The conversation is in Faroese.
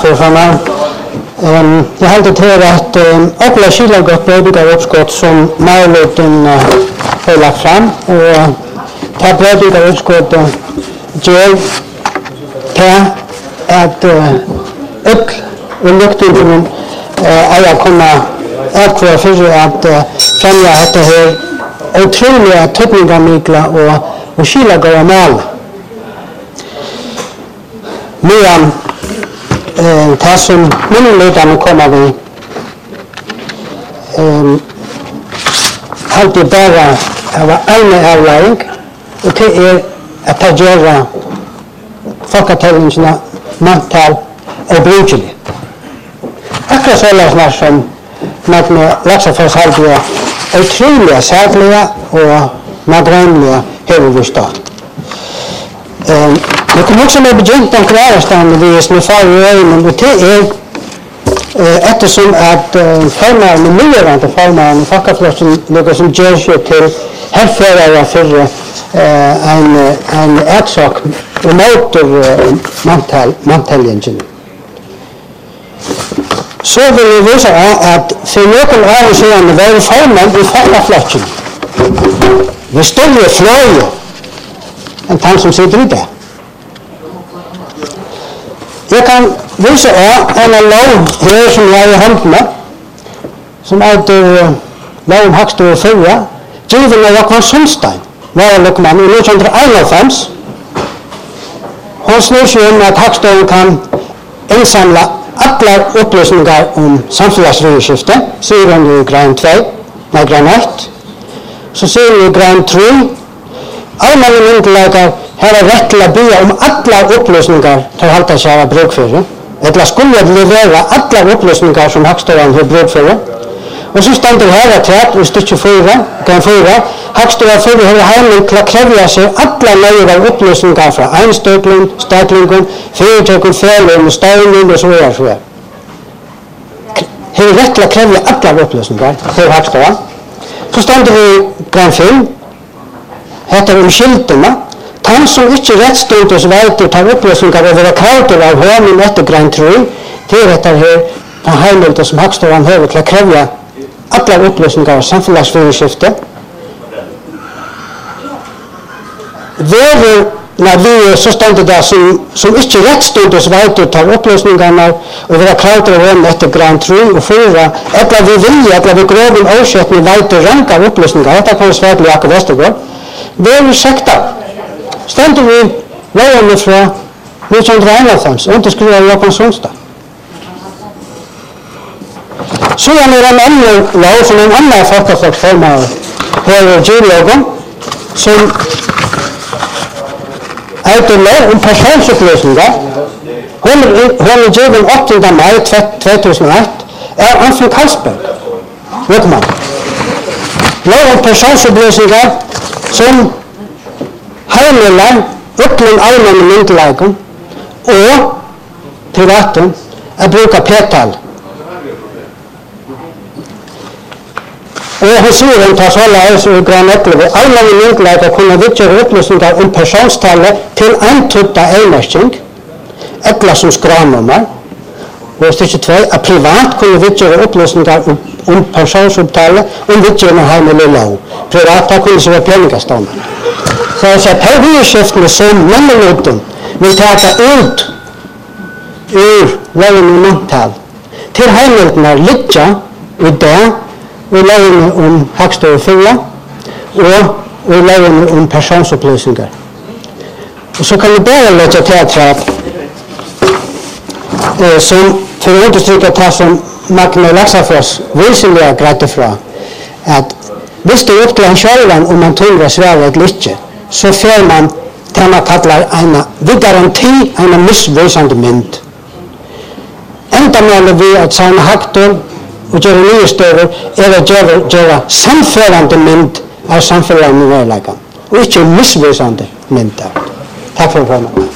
for formann. Jeg heldur til at okla skilagott breytingaruppskott som meirlutin har lagt fram, og ta breytingaruppskott gjør til at öll luktingin eiga kunna atkvæða fyrir at fremja dette her utrolig tøtningamikla og skilagóða mál. Medan det som minnelutarna kommer vi alltid bara av ene avlæring, og det at det gjør folketellingene mantal og brukelig. Akkurat sånn som Magne Laxafoss halvdige utrolig særlige og nadrømlige hevervistad. Det kom også med begynt om klærestanden vi som far i øynene, og det ettersom at formaren, nuvarande formaren i Folkeflotsen ligger som gjør seg til herførere for en etsak og motor mantelingen. Så vil vi vise at for noen år siden var formann i Folkeflotsen ved større fløye enn han som sitter i det. Jeg kan vise en lov her som jeg har i håndene, som lov om Hagstad og Fyrja, givet av Jakob Sundstein, varalukkmann i 1991. Hun snur seg om at Hagstad kan innsamle alle opplysninger om samfunnsregelskifte, sier hun i grein 1. Så sier hun i grein 3, allmenne myndigheter har rett til å be om alle opplysninger til å holde seg av brukføre, eller skulle levere alle opplysninger som Hagstad har brukføre. Og så stender her at i stykke 4, Hagstad har heimling til å kreve seg alle nøyere opplysninger fra einstøkling, staklingen, fyrirtøkken, fjellen, støyning og så videre. Har rett til å kreve alle opplysninger til Hagstad. Så stender vi grein 5, heter skiltene. Han som ikke rettstundes veiter tar opplysninger og være krauter av hånden etter grein 3, til dette her den heimelde som Hagstad har til å kreve alle opplysninger av samfunnsregelskifte. Så stender det som ikke rettstundes veiter tar opplysningene og være krauter av hånden etter grein 3 og 4, eller vi vilje, eller vi groven årskjøttene veiter rank av opplysninger. Dette kan vi svare til Jakob Vestergaard. Det er sekta. Stendur vi lovene fra 1991, underskrivet av Jakob Sundstein. Så er det en annen lov som en annen folkeflokksformer her i G-logen, som heter lov om personsopplysninger. Hun er givet 8. mai 2001 av Anfinn Karlsberg, Løkman. Lov om personsopplysninger som heimler öllum allmennum myndugleikum og privatum að bruka p-tal. Og hún sier það svoleiðis í grein 11, allmennum myndugleikar kunna viðgera upplýsingar persónstali til eintutta eignmerking, ella som skránumar, og stykki 2, að privat kunna viðgera upplýsingar persónsumtali viðgera heimileg lov. Privata kunna sér vera peningastómar. Så jeg sier, perviskiftene som mennelutten vil taka ut ur loven om mantal til heimildene ligger i dag i loven om Hagstad og Fyrja og i loven om personsopplysninger. Og så kan vi bare legge til at som for å understryke det som Magne Laxafoss viselig greit fra, at hvis det er opp til en sjølven om man tror svære et lykke, så får man det man kallar ved garanti en missvisande mynd. Enda målet vi at Sanne Hagstad og gjøre nye støver å gjøre samførende mynd av samfunnet i verleikene, og ikke missvisande mynd. Takk for